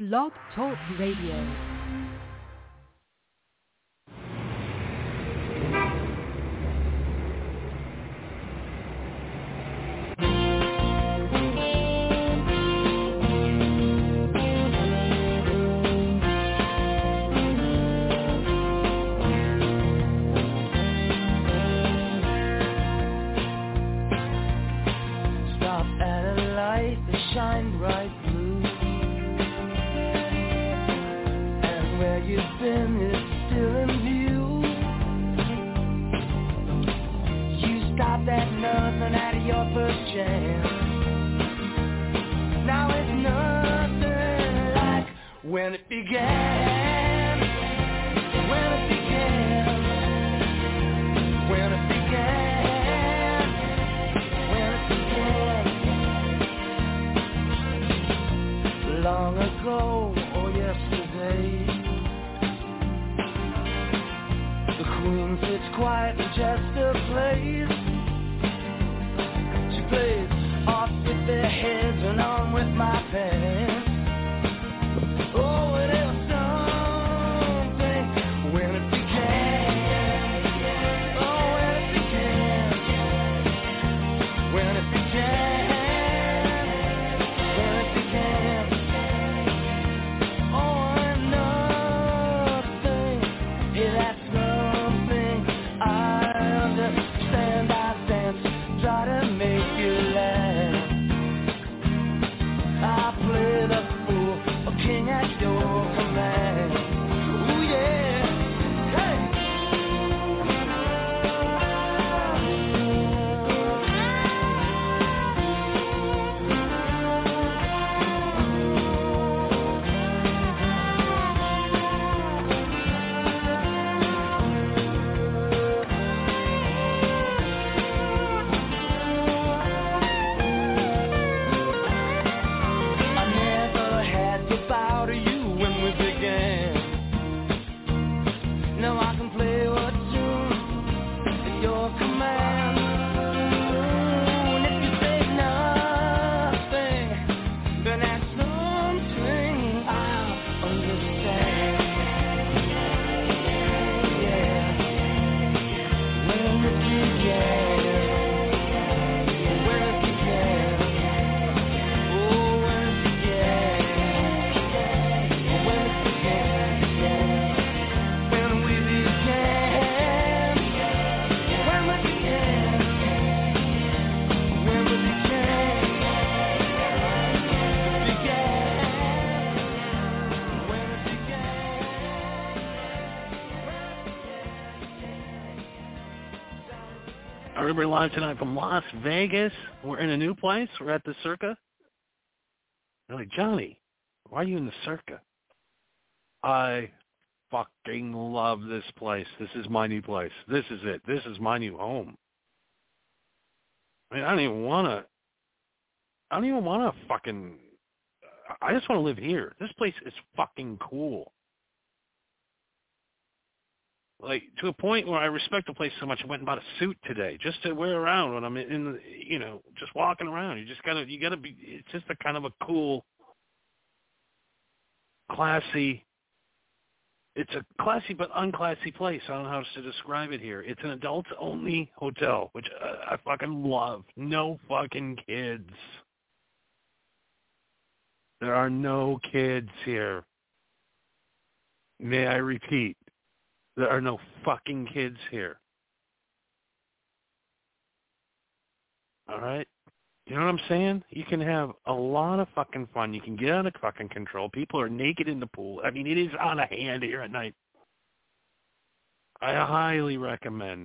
Blog Talk Radio. Shine bright blue, and where you've been is still in view. You stopped at nothing out of your first chance. Now it's nothing like when it began. When it began. When it began. Long ago, or yesterday, the queen sits quietly just a place. She plays off with their heads and on with my pants. Oh, it is something when it began. Oh, when it began. When it began. We're live tonight from Las Vegas. We're in a new place. We're at the Circa. They're like, Johnny, why are you in the Circa? I fucking love this place. This is my new place. This is it. This is my new home. I mean, I don't even want to fucking... I just want to live here. This place is fucking cool. Like, to a point where I respect the place so much, I went and bought a suit today just to wear around when I'm in the, just walking around. You gotta be, it's just a kind of a cool, classy, it's a classy but unclassy place. I don't know how else to describe it here. It's an adults-only hotel, which I fucking love. No fucking kids. There are no kids here. May I repeat? There are no fucking kids here. All right? You know what I'm saying? You can have a lot of fucking fun. You can get out of fucking control. People are naked in the pool. I mean, it is on a hand here at night. I highly recommend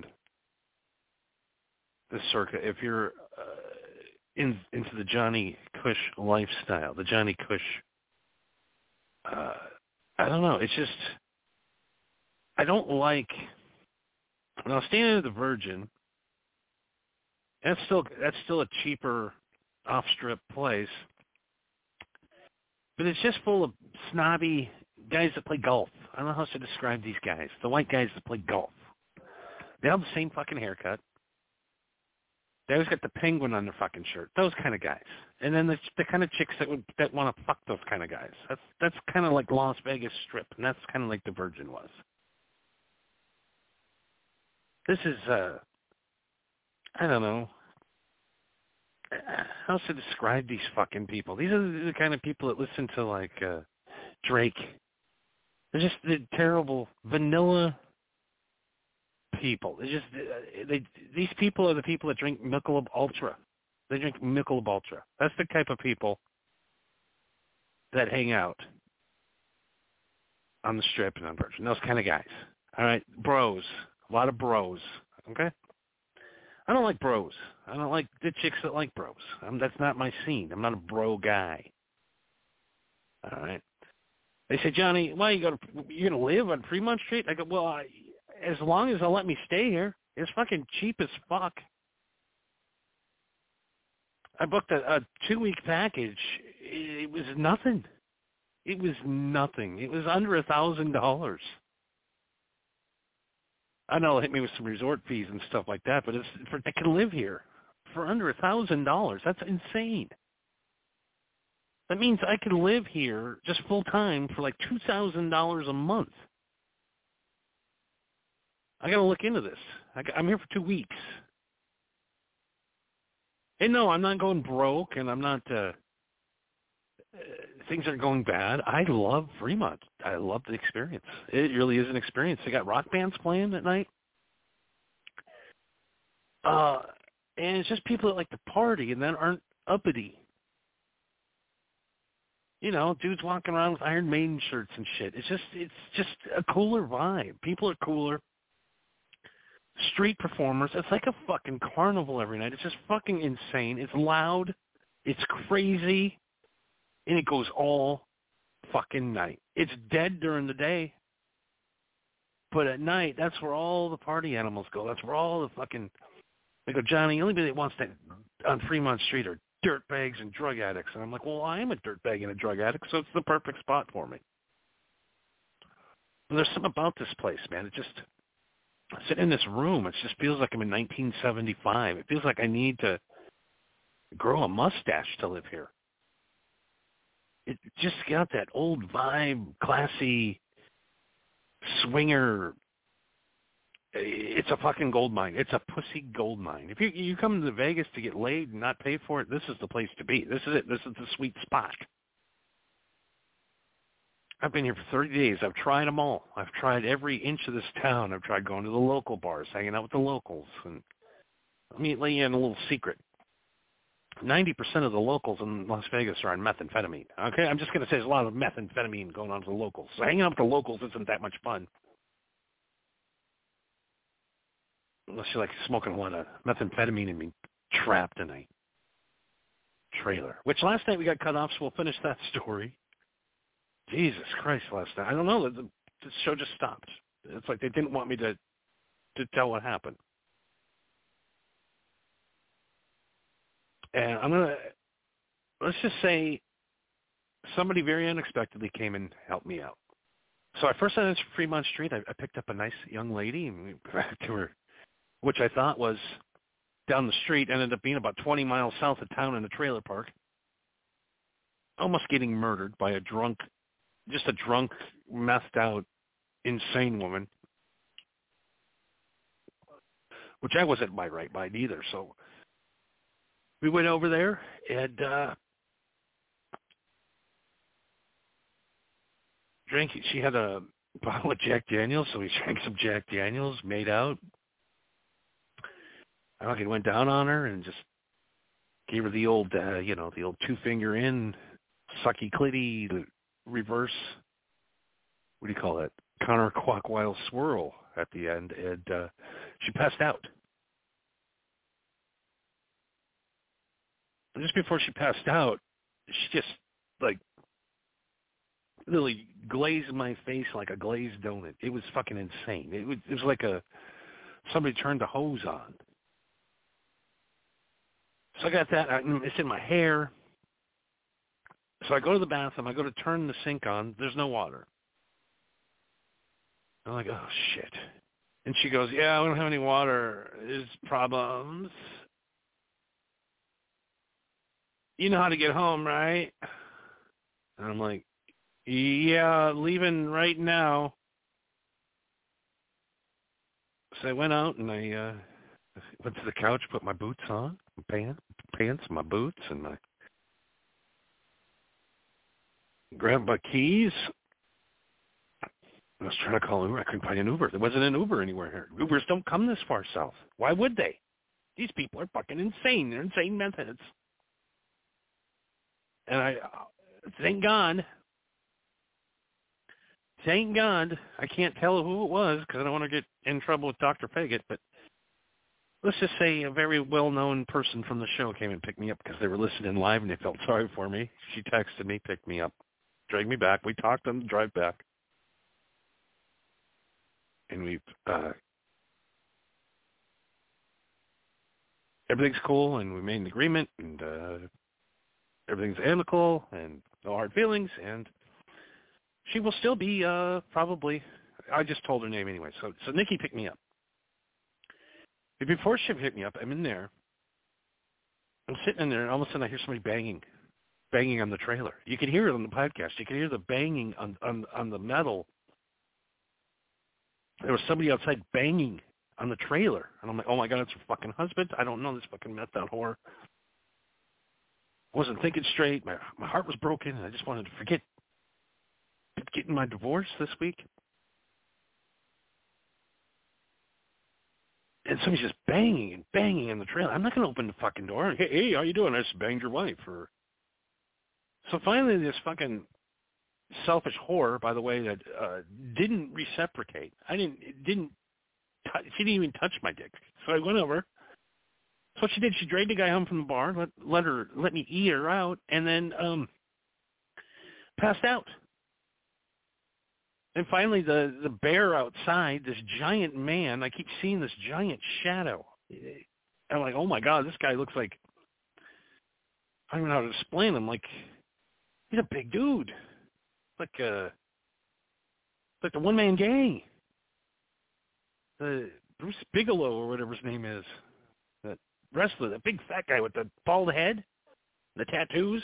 the Circa if you're into the Johnny Cush lifestyle, the Johnny Cush. I don't know. It's just... I don't like. Now, staying at the Virgin, that's still a cheaper off-strip place, but it's just full of snobby guys that play golf. I don't know how to describe these guys. The white guys that play golf. They have the same fucking haircut. They always got the penguin on their fucking shirt. Those kind of guys. And then the kind of chicks that want to fuck those kind of guys. That's kind of like Las Vegas Strip, and that's kind of like the Virgin was. This is, I don't know. How else to describe these fucking people? These are the kind of people that listen to, like, Drake. They're just terrible, vanilla people. These people are the people that drink Michelob Ultra. They drink Michelob Ultra. That's the type of people that hang out on the Strip and on Virgin. Those kind of guys. All right? Bros. A lot of bros. Okay? I don't like bros. I don't like the chicks that like bros. That's not my scene. I'm not a bro guy. All right? They say, Johnny, why you're going to live on Fremont Street? I go, well, as long as they'll let me stay here. It's fucking cheap as fuck. I booked a 2-week package. It was nothing. It was nothing. It was under $1,000. I know it'll hit me with some resort fees and stuff like that, but I can live here for under $1,000. That's insane. That means I can live here just full time for like $2,000 a month. I got to look into this. I'm here for 2 weeks. And no, I'm not going broke, and I'm not. Things are going bad. I love Fremont. I love the experience. It really is an experience. They got rock bands playing at night. And it's just people that like to party and then aren't uppity. You know, dudes walking around with Iron Maiden shirts and shit. It's just a cooler vibe. People are cooler. Street performers. It's like a fucking carnival every night. It's just fucking insane. It's loud. It's crazy. And it goes all fucking night. It's dead during the day. But at night, that's where all the party animals go. That's where all the fucking... They go, Johnny, the only thing that wants to on Fremont Street are dirtbags and drug addicts. And I'm like, well, I am a dirtbag and a drug addict, so it's the perfect spot for me. And there's something about this place, man. It just... I sit in this room. It just feels like I'm in 1975. It feels like I need to grow a mustache to live here. It just got that old vibe, classy, swinger. It's a fucking gold mine. It's a pussy gold mine. If you come to Vegas to get laid and not pay for it, this is the place to be. This is it. This is the sweet spot. I've been here for 30 days. I've tried them all. I've tried every inch of this town. I've tried going to the local bars, hanging out with the locals. And let me let you in a little secret. 90% of the locals in Las Vegas are on methamphetamine. Okay? I'm just going to say there's a lot of methamphetamine going on to the locals. So hanging out with the locals isn't that much fun. Unless you like smoking a lot of methamphetamine and being trapped in a trailer. Which last night we got cut off, so we'll finish that story. Jesus Christ, last night. I don't know. The show just stopped. It's like they didn't want me to tell what happened. And let's just say somebody very unexpectedly came and helped me out. So I first went to Fremont Street. I picked up a nice young lady and we went back to her, which I thought was down the street, ended up being about 20 miles south of town in a trailer park. Almost getting murdered by a drunk, methed out, insane woman, which I wasn't my right mind either. So we went over there and drank. She had a bottle of Jack Daniels, so we drank some Jack Daniels, made out. I went down on her and just gave her the old, the old 2-finger in, sucky clitty, the reverse, what do you call it, counterclockwise swirl at the end, and she passed out. And just before she passed out, she just, like, literally glazed my face like a glazed donut. It was fucking insane. It was like somebody turned the hose on. So I got that. It's in my hair. So I go to the bathroom. I go to turn the sink on. There's no water. I'm like, oh, shit. And she goes, yeah, we don't have any water. There's problems. you know how to get home, right? And I'm like, yeah, leaving right now. So I went out and I went to the couch, put my boots on, my pants, my boots, and I grabbed my keys. I was trying to call Uber. I couldn't find an Uber. There wasn't an Uber anywhere here. Ubers don't come this far south. Why would they? These people are fucking insane. They're insane methods. And thank God, I can't tell who it was because I don't want to get in trouble with Dr. Paget, but let's just say a very well-known person from the show came and picked me up because they were listening live and they felt sorry for me. She texted me, picked me up, dragged me back. We talked on the drive back. And we've everything's cool, and we made an agreement, and everything's amicable, and no hard feelings, and she will still be probably. I just told her name anyway. So Nikki picked me up. But before she picked me up, I'm in there. I'm sitting in there, and all of a sudden I hear somebody banging on the trailer. You can hear it on the podcast. You can hear the banging on the metal. There was somebody outside banging on the trailer. And I'm like, oh, my God, it's her fucking husband. I don't know, this fucking meth out whore. I wasn't thinking straight. My heart was broken, and I just wanted to forget getting my divorce this week. And somebody's just banging and banging on the trailer. I'm not going to open the fucking door. Hey, how you doing? I just banged your wife. So finally this fucking selfish whore, by the way, that didn't reciprocate. She didn't even touch my dick. So I went over. So what she did, she dragged the guy home from the bar, let me eat her out, and then passed out. And finally the bear outside, this giant man, I keep seeing this giant shadow. I'm like, oh my God, this guy looks like, I don't know how to explain him, like, he's a big dude. Like the one-man gang. The Bruce Bigelow or whatever his name is. That wrestler, the big fat guy with the bald head, the tattoos.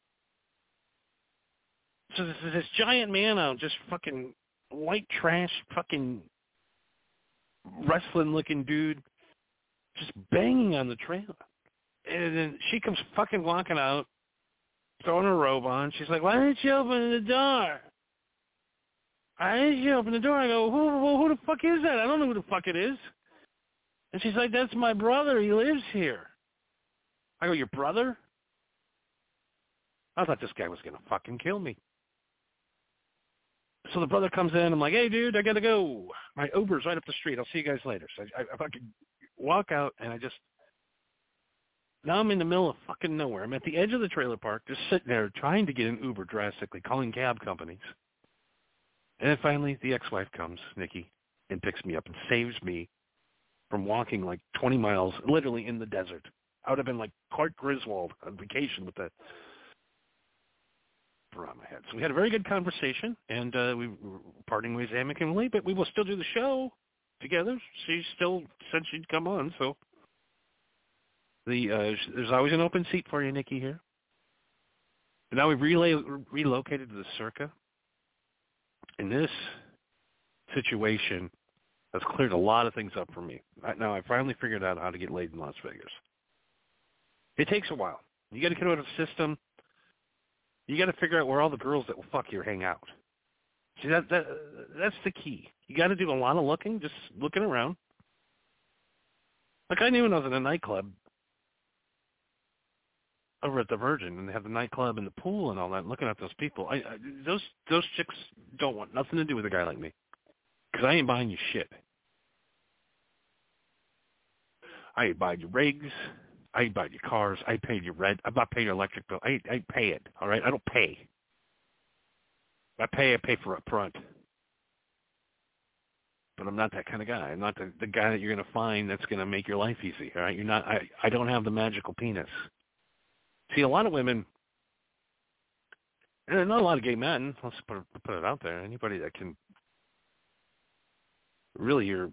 So this giant man out, just fucking white trash, fucking wrestling-looking dude, just banging on the trailer. And then she comes fucking walking out, throwing her robe on. She's like, why didn't you open the door? Why didn't you open the door? I go, who the fuck is that? I don't know who the fuck it is. And she's like, that's my brother. He lives here. I go, your brother? I thought this guy was going to fucking kill me. So the brother comes in. I'm like, hey, dude, I got to go. My Uber's right up the street. I'll see you guys later. So I fucking walk out, and now I'm in the middle of fucking nowhere. I'm at the edge of the trailer park, just sitting there trying to get an Uber drastically, calling cab companies. And then finally the ex-wife comes, Nikki, and picks me up and saves me from walking like 20 miles, literally in the desert. I would have been like Clark Griswold on vacation with that around my head. So we had a very good conversation, and we were parting ways amicably, but we will still do the show together. She still said she'd come on, so there's always an open seat for you, Nikki, here. And now we've relocated to the Circa. And this situation has cleared a lot of things up for me. Now I finally figured out how to get laid in Las Vegas. It takes a while. You got to get out of the system. You got to figure out where all the girls that will fuck you hang out. See, that's the key. You got to do a lot of looking, just looking around. Like I knew when I was in a nightclub over at the Virgin, and they have the nightclub and the pool and all that, looking at those people. Those chicks don't want nothing to do with a guy like me, because I ain't buying you shit. I ain't buying your rigs. I ain't buying your cars. I paid your rent. I'm not paying your electric bill. I pay it, all right? I don't pay. I pay for up front. But I'm not that kind of guy. I'm not the guy that you're going to find that's going to make your life easy, all right? You're not. I don't have the magical penis. See, a lot of women, and not a lot of gay men, let's put it out there, anybody that can, really your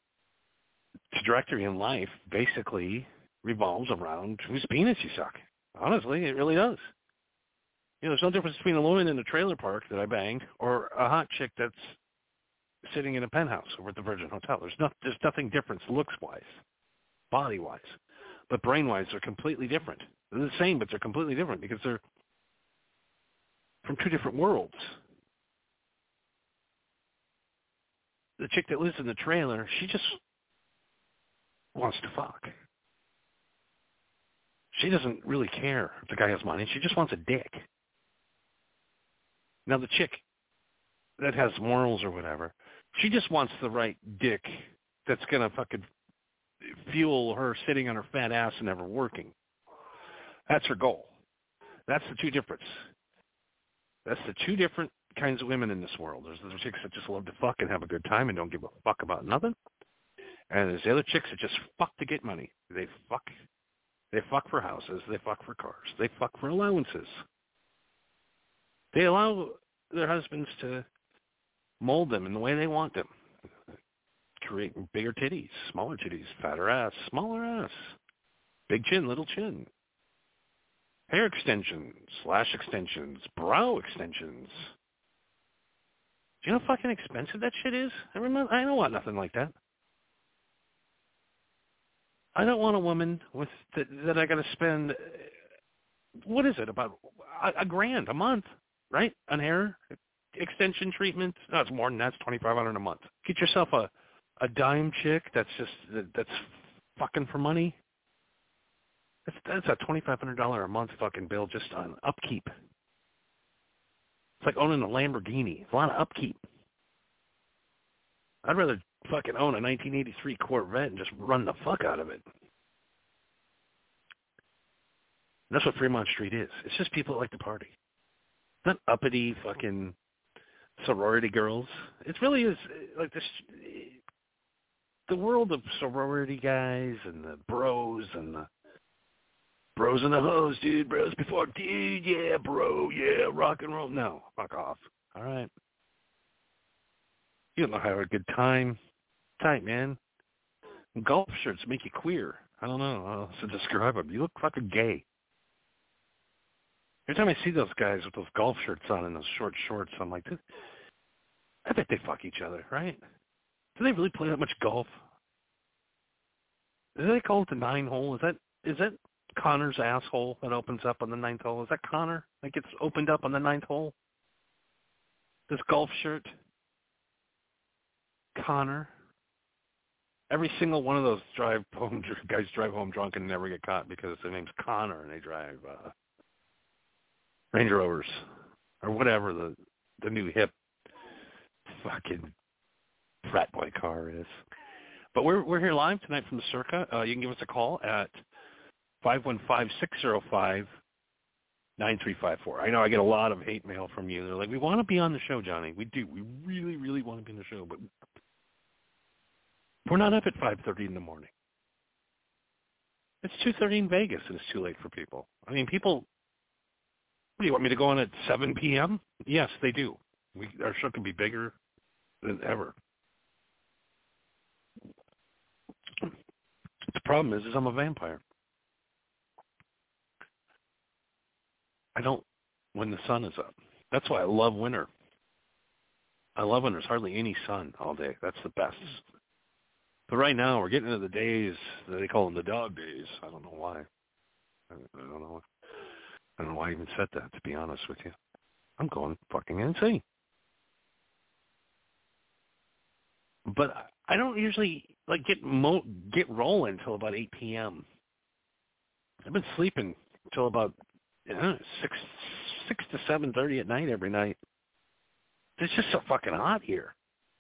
trajectory in life basically revolves around whose penis you suck. Honestly, it really does. There's no difference between a woman in a trailer park that I banged or a hot chick that's sitting in a penthouse over at the Virgin Hotel. There's nothing different looks-wise, body-wise. But brain-wise, they're completely different. They're the same, but they're completely different because they're from two different worlds. The chick that lives in the trailer, she just wants to fuck. She doesn't really care if the guy has money. She just wants a dick. Now, the chick that has morals or whatever, she just wants the right dick that's going to fucking fuel her sitting on her fat ass and never working. That's her goal. That's the two difference. That's the two different kinds of women in this world. There's the chicks that just love to fuck and have a good time and don't give a fuck about nothing. And there's the other chicks that just fuck to get money. They fuck for houses. They fuck for cars. They fuck for allowances. They allow their husbands to mold them in the way they want them. Create bigger titties, smaller titties, fatter ass, smaller ass, big chin, little chin, hair extensions, lash extensions, brow extensions. Do you know how fucking expensive that shit is? I don't want nothing like that. I don't want a woman with that I got to spend, what is it, about $1,000 a month, right? On hair extension treatment. No, it's more than that. It's $2,500 a month. Get yourself a dime chick that's fucking for money. That's a $2,500 a month fucking bill just on upkeep. It's like owning a Lamborghini. It's a lot of upkeep. I'd rather fucking own a 1983 Corvette and just run the fuck out of it. And that's what Fremont Street is. It's just people that like to party. Not uppity fucking sorority girls. It really is like this. The world of sorority guys and the bros and the hoes, dude. Bros before, dude. Yeah, bro. Yeah, rock and roll. No, fuck off. All right. You don't know how to have a good time. Tight, man. Golf shirts make you queer. I don't know how else to describe them. You look fucking gay. Every time I see those guys with those golf shirts on and those short shorts, I'm like, I bet they fuck each other, right? Do they really play that much golf? Do they call it the 9-hole? Is that Connor's asshole that opens up on the 9th hole? Is that Connor that gets opened up on the 9th hole? This golf shirt? Connor? Every single one of those guys drive home drunk and never get caught because their name's Connor and they drive Range Rovers or whatever the new hip fucking frat boy car is. But we're here live tonight from the Circa. You can give us a call at 515-605-9354. I know I get a lot of hate mail from you. They're like, we want to be on the show, Johnny. We do. We really, really want to be on the show, but we're not up at 5:30 in the morning. It's 2:30 in Vegas, and it's too late for people. I mean, people, what do you want me to go on at 7 p.m.? Yes, they do. Our show can be bigger than ever. The problem is I'm a vampire. I don't when the sun is up. That's why I love winter. I love when there's hardly any sun all day. That's the best. But right now, we're getting into the days that they call them the dog days. I don't know why. I don't know. I don't know why I even said that, to be honest with you. I'm going fucking insane. But I don't usually get rolling until about 8 p.m. I've been sleeping until about 6 to 7:30 at night every night. It's just so fucking hot here.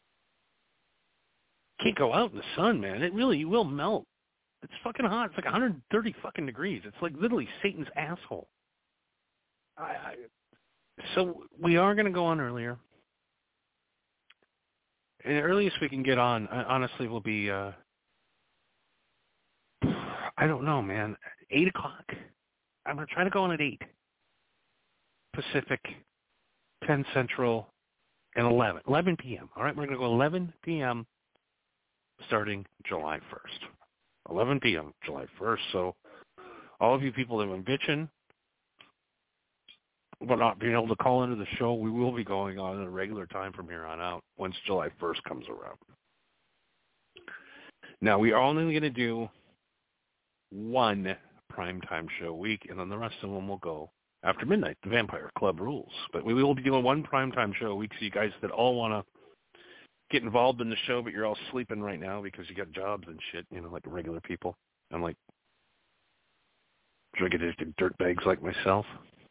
Can't go out in the sun, man. You will melt. It's fucking hot. It's like 130 fucking degrees. It's like literally Satan's asshole. So we are going to go on earlier. And the earliest we can get on, honestly, will be, I don't know, man, 8 o'clock. I'm going to try to go on at 8 Pacific, 10 Central, and 11 p.m. All right, we're going to go 11 p.m. starting July 1st. 11 p.m. July 1st. So all of you people that have been bitching but not being able to call into the show, we will be going on at a regular time from here on out once July 1st comes around. Now, we are only going to do one primetime show a week, and then the rest of them will go after midnight. The Vampire Club rules. But we will be doing one primetime show a week, so you guys that all want to get involved in the show, but you're all sleeping right now because you got jobs and shit, like regular people. And like drug-addicted dirtbags like myself.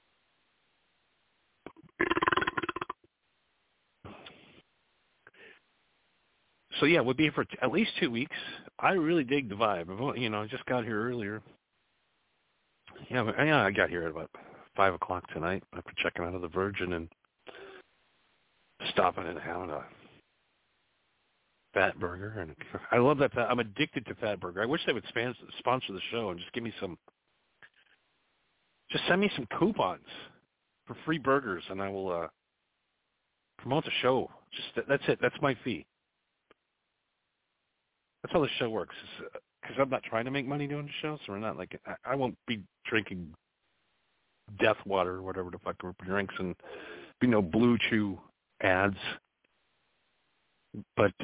So, yeah, we'll be here for at least 2 weeks. I really dig the vibe. I just got here earlier. Yeah, I got here at about 5 o'clock tonight after checking out of the Virgin and stopping and having a Fat Burger. And I love that. I'm addicted to Fat Burger. I wish they would sponsor the show and just give me just send me some coupons for free burgers, and I will promote the show. That's it. That's my fee. That's how the show works. Because I'm not trying to make money doing the show, so we're not like I won't be drinking Death Water or whatever the fuck group drinks, and be no Blue Chew ads. But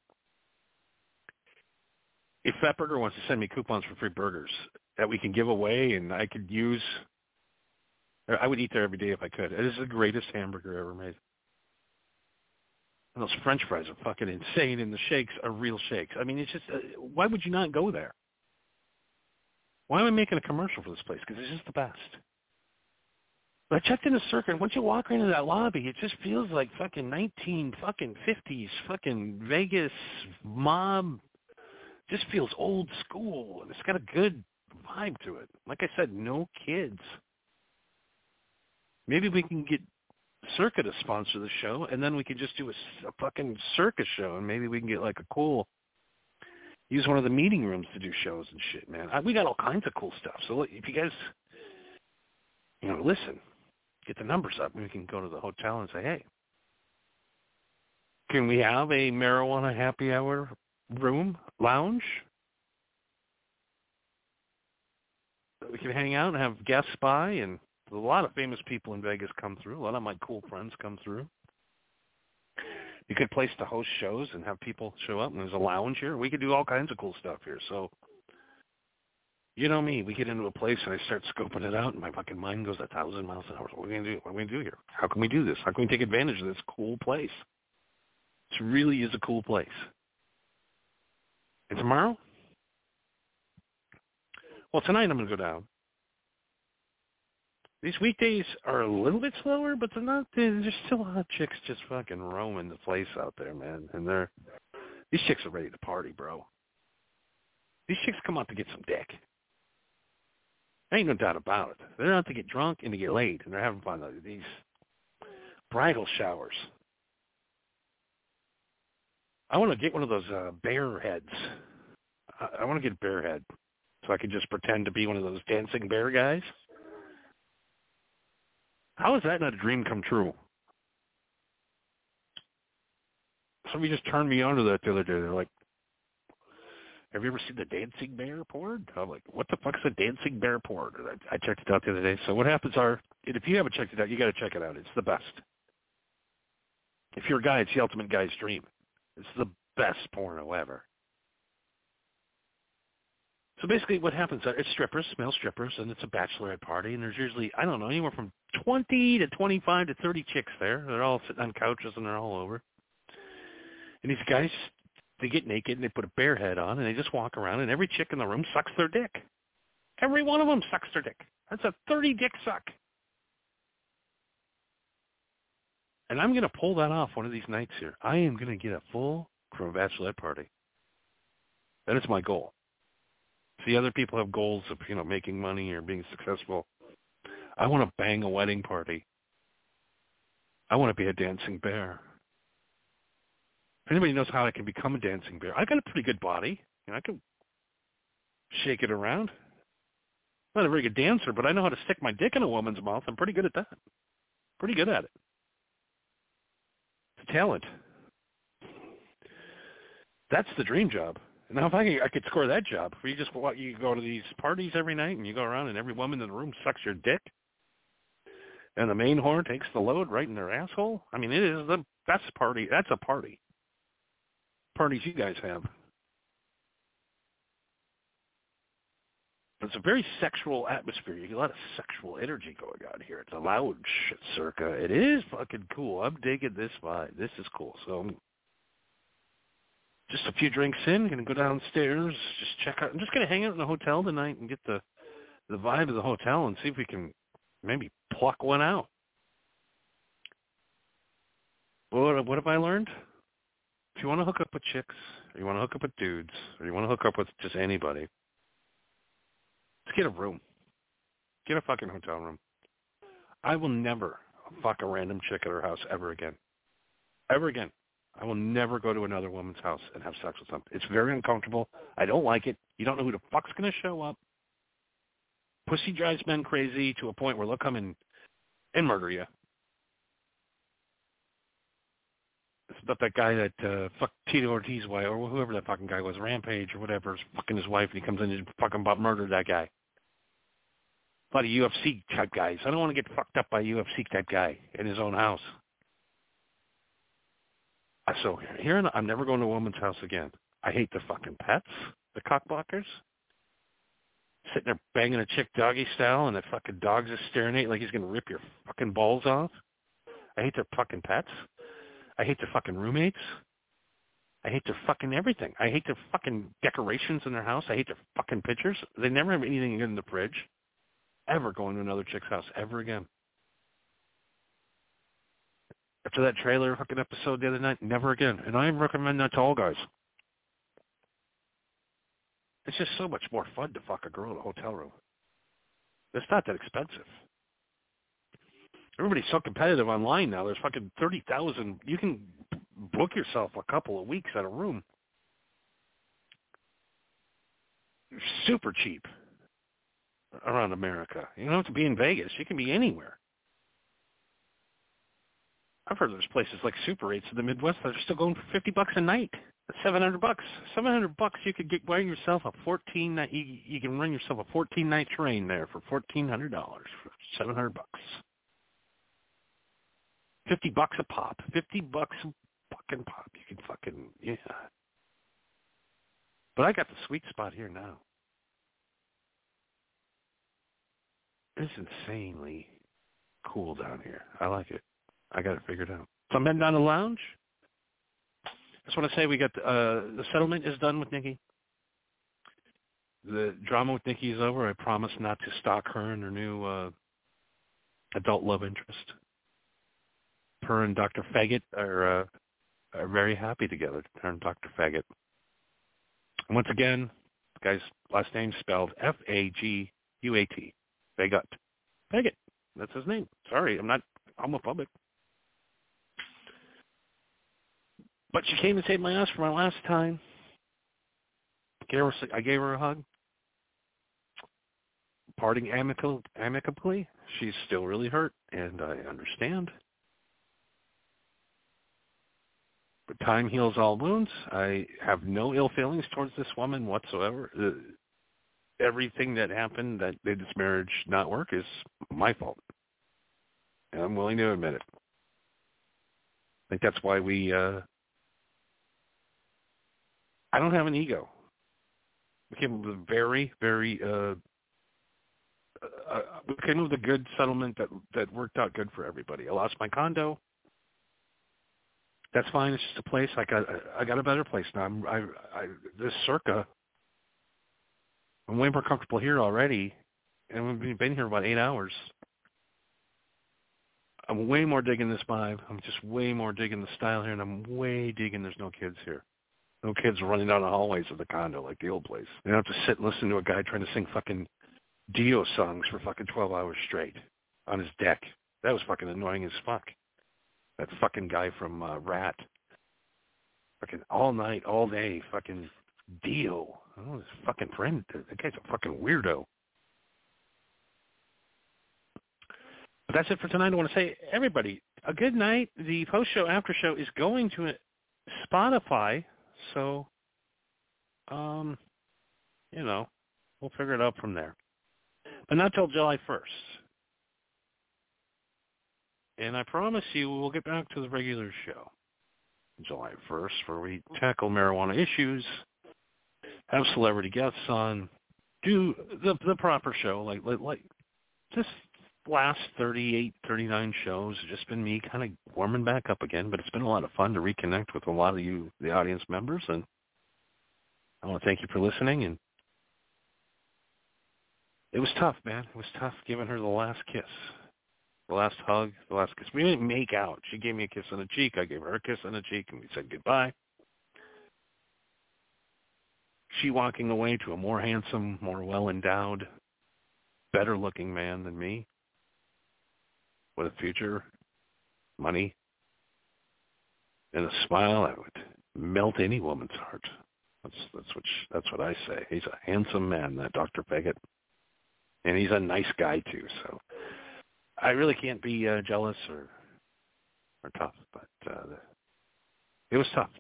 if Fat Burger wants to send me coupons for free burgers that we can give away and I could use, I would eat there every day if I could. It is the greatest hamburger ever made. And those French fries are fucking insane, and the shakes are real shakes. I mean, it's just, why would you not go there? Why am I making a commercial for this place? Because it's just the best. But I checked in the circuit, and once you walk into that lobby, it just feels like fucking 1950s fucking Vegas mob. Just feels old school, and it's got a good vibe to it. Like I said, no kids. Maybe we can get Circa to sponsor the show, and then we could just do a fucking circus show, and maybe we can get like a cool, use one of the meeting rooms to do shows and shit, man. We got all kinds of cool stuff. So if you guys, listen, get the numbers up, and we can go to the hotel and say, hey, can we have a marijuana happy hour room, lounge? We can hang out and have guests by, and a lot of famous people in Vegas come through. A lot of my cool friends come through. You could place to host shows and have people show up, and there's a lounge here. We could do all kinds of cool stuff here. So, you know me, we get into a place and I start scoping it out, and my fucking mind goes 1,000 miles an hour. What are we going to do? What are we going to do here? How can we do this? How can we take advantage of this cool place? This really is a cool place. And tomorrow? Well, tonight I'm going to go down. These weekdays are a little bit slower, but they're not. There's still a lot of chicks just fucking roaming the place out there, man. And these chicks are ready to party, bro. These chicks come out to get some dick. Ain't no doubt about it. They're out to get drunk and to get laid, and they're having fun. These bridal showers. I want to get one of those bear heads. I want to get a bear head so I can just pretend to be one of those dancing bear guys. How is that not a dream come true? Somebody just turned me on to that the other day. They're like, have you ever seen the dancing bear porn? I'm like, what the fuck is a dancing bear porn? I checked it out the other day. So what happens are, if you haven't checked it out, you got to check it out. It's the best. If you're a guy, it's the ultimate guy's dream. It's the best porno ever. So basically what happens, it's strippers, male strippers, and it's a bachelorette party, and there's usually, I don't know, anywhere from 20 to 25 to 30 chicks there. They're all sitting on couches, and they're all over. And these guys, they get naked, and they put a bear head on, and they just walk around, and every chick in the room sucks their dick. Every one of them sucks their dick. That's a 30-dick suck. And I'm going to pull that off one of these nights here. I am going to get a full crew bachelorette party. That is my goal. See, other people have goals of, making money or being successful. I want to bang a wedding party. I want to be a dancing bear. If anybody knows how I can become a dancing bear, I got a pretty good body. I can shake it around. I'm not a very good dancer, but I know how to stick my dick in a woman's mouth. I'm pretty good at that. Pretty good at it. It's a talent. That's the dream job. Now, if I could score that job, where you go to these parties every night and you go around and every woman in the room sucks your dick, and the main whore takes the load right in their asshole. I mean, it is the best party. That's a party. Parties you guys have. It's a very sexual atmosphere. You get a lot of sexual energy going on here. It's a loud shit circa. It is fucking cool. I'm digging this vibe. This is cool. So just a few drinks in, gonna go downstairs, just check out. I'm just gonna hang out in the hotel tonight and get the vibe of the hotel and see if we can maybe pluck one out. What have I learned? If you want to hook up with chicks, or you want to hook up with dudes, or you want to hook up with just anybody, just get a room. Get a fucking hotel room. I will never fuck a random chick at her house ever again. Ever again. I will never go to another woman's house and have sex with them. It's very uncomfortable. I don't like it. You don't know who the fuck's going to show up. Pussy drives men crazy to a point where they'll come in and murder you. It's about that guy that fucked Tito Ortiz's wife, or whoever that fucking guy was, Rampage or whatever, is fucking his wife, and he comes in and fucking about murdered that guy. A lot of UFC type guys. I don't want to get fucked up by a UFC type guy in his own house. So here, I'm never going to a woman's house again. I hate the fucking pets, the cockblockers. Sitting there banging a chick doggy style, and that fucking dog's just staring at you like he's going to rip your fucking balls off. I hate their fucking pets. I hate their fucking roommates. I hate their fucking everything. I hate their fucking decorations in their house. I hate their fucking pictures. They never have anything in the fridge. Ever going to another chick's house ever again. After that trailer fucking episode the other night, never again. And I recommend that to all guys. It's just so much more fun to fuck a girl in a hotel room. It's not that expensive. Everybody's so competitive online now. There's fucking 30,000. You can book yourself a couple of weeks at a room. Super cheap around America. You don't have to be in Vegas. You can be anywhere. I've heard there's places like Super 8s in the Midwest that are still going for $50 a night. That's $700. $700 you could get buying yourself a 14 night. You can run yourself a 14-night train there for $1,400 for $700. $50 a pop. $50 a fucking pop. You can fucking, yeah. But I got the sweet spot here now. It's insanely cool down here. I like it. I got it figured out. So I'm heading down to the lounge. I just want to say we got the settlement is done with Nikki. The drama with Nikki is over. I promise not to stalk her and her new adult love interest. Her and Dr. Faggot are very happy together, her and Dr. Faggot. And once again, the guy's last name spelled Faguat. Faggot. Faggot. That's his name. Sorry, I'm not homophobic. But she came and saved my ass for my last time. I gave her a hug. Parting amicably. She's still really hurt, and I understand. But time heals all wounds. I have no ill feelings towards this woman whatsoever. Everything that happened that made this marriage not work is my fault. And I'm willing to admit it. I think that's why I don't have an ego. We came with a very, very, we came with a good settlement that worked out good for everybody. I lost my condo. That's fine. It's just a place. I got a better place now. This circa, I'm way more comfortable here already, and we've been here about 8 hours. I'm way more digging this vibe. I'm just way more digging the style here, and I'm way digging there's no kids here. No kids running down the hallways of the condo like the old place. You don't have to sit and listen to a guy trying to sing fucking Dio songs for fucking 12 hours straight on his deck. That was fucking annoying as fuck. That fucking guy from Rat. Fucking all night, all day, fucking Dio. Oh, his fucking friend. That guy's a fucking weirdo. But that's it for tonight. I want to say, everybody, a good night. The post-show, after-show is going to Spotify. So, we'll figure it out from there. But not till July 1st. And I promise you we'll get back to the regular show July 1st, where we tackle marijuana issues, have celebrity guests on, do the proper show, like this last 38, 39 shows have just been me kind of warming back up again, but it's been a lot of fun to reconnect with a lot of you, the audience members, and I want to thank you for listening. And it was tough, man. It was tough giving her the last kiss, the last hug, the last kiss. We didn't make out. She gave me a kiss on the cheek. I gave her a kiss on the cheek, and we said goodbye. She walking away to a more handsome, more well-endowed, better-looking man than me, with a future, money, and a smile that would melt any woman's heart. That's what I say. He's a handsome man, that Dr. Peggott, and he's a nice guy too. So I really can't be jealous or tough, but it was tough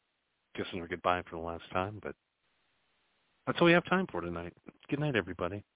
kissing her goodbye for the last time. But that's all we have time for tonight. Good night, everybody.